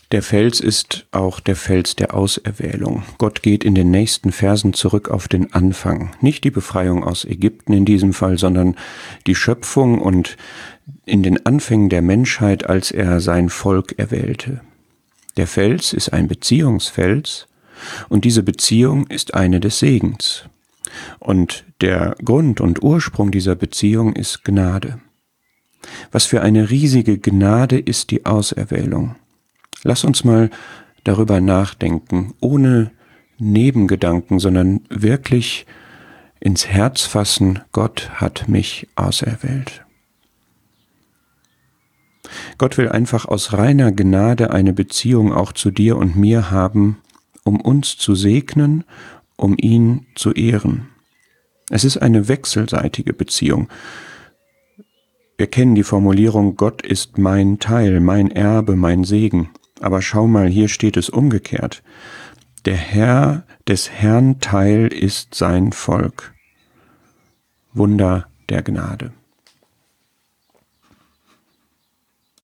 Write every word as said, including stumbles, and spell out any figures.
Der Fels ist auch der Fels der Auserwählung. Gott geht in den nächsten Versen zurück auf den Anfang. Nicht die Befreiung aus Ägypten in diesem Fall, sondern die Schöpfung und in den Anfängen der Menschheit, als er sein Volk erwählte. Der Fels ist ein Beziehungsfels und diese Beziehung ist eine des Segens. Und der Grund und Ursprung dieser Beziehung ist Gnade. Was für eine riesige Gnade ist die Auserwählung. Lass uns mal darüber nachdenken, ohne Nebengedanken, sondern wirklich ins Herz fassen, Gott hat mich auserwählt. Gott will einfach aus reiner Gnade eine Beziehung auch zu dir und mir haben, um uns zu segnen, um ihn zu ehren. Es ist eine wechselseitige Beziehung. Wir kennen die Formulierung, Gott ist mein Teil, mein Erbe, mein Segen. Aber schau mal, hier steht es umgekehrt. Der Herr des Herrn Teil ist sein Volk. Wunder der Gnade.